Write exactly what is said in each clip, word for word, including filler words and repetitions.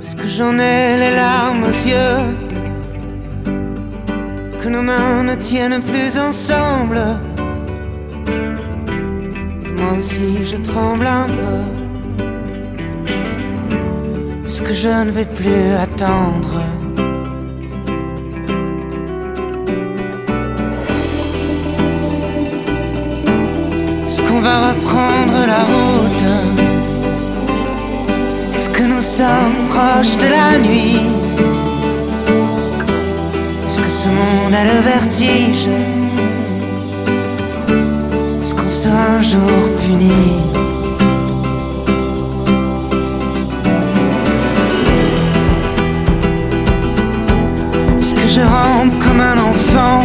Parce que j'en ai les larmes aux yeux, que nos mains ne tiennent plus ensemble. Moi aussi je tremble un peu, puisque je ne vais plus attendre. Est-ce qu'on va reprendre la route? Est-ce que nous sommes proches de la nuit? Est-ce que ce monde a le vertige? Est-ce qu'on sera un jour puni? Est-ce que je rampe comme un enfant?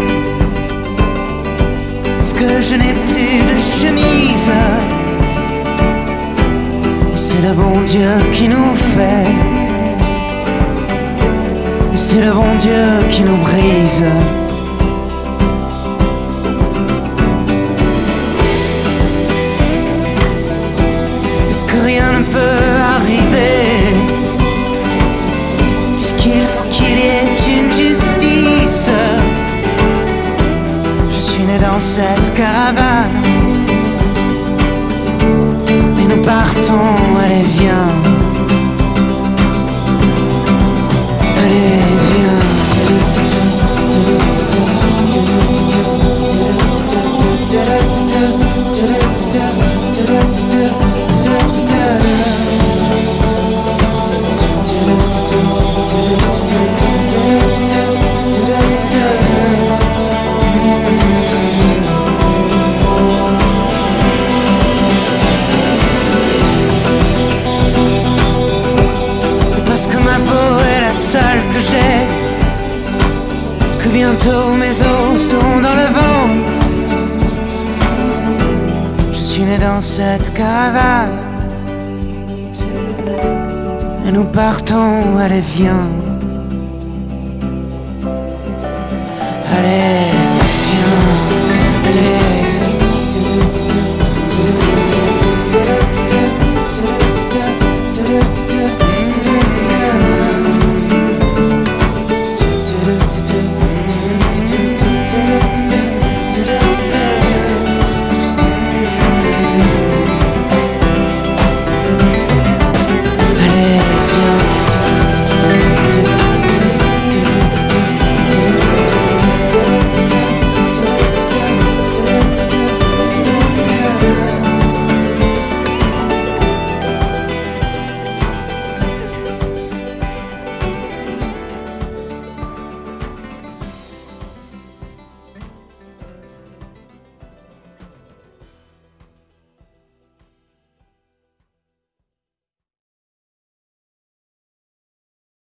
Est-ce que je n'ai plus de chemise? C'est le bon Dieu qui nous fait, c'est le bon Dieu qui nous brise. Est-ce que rien ne peut arriver, puisqu'il faut qu'il y ait une justice? Je suis né dans cette caravane, et nous partons, allez viens. Allez viens. Parce que ma peau est la seule que j'ai, que bientôt mes os seront dans le vent. Je suis né dans cette caravane, et nous partons, allez viens. Allez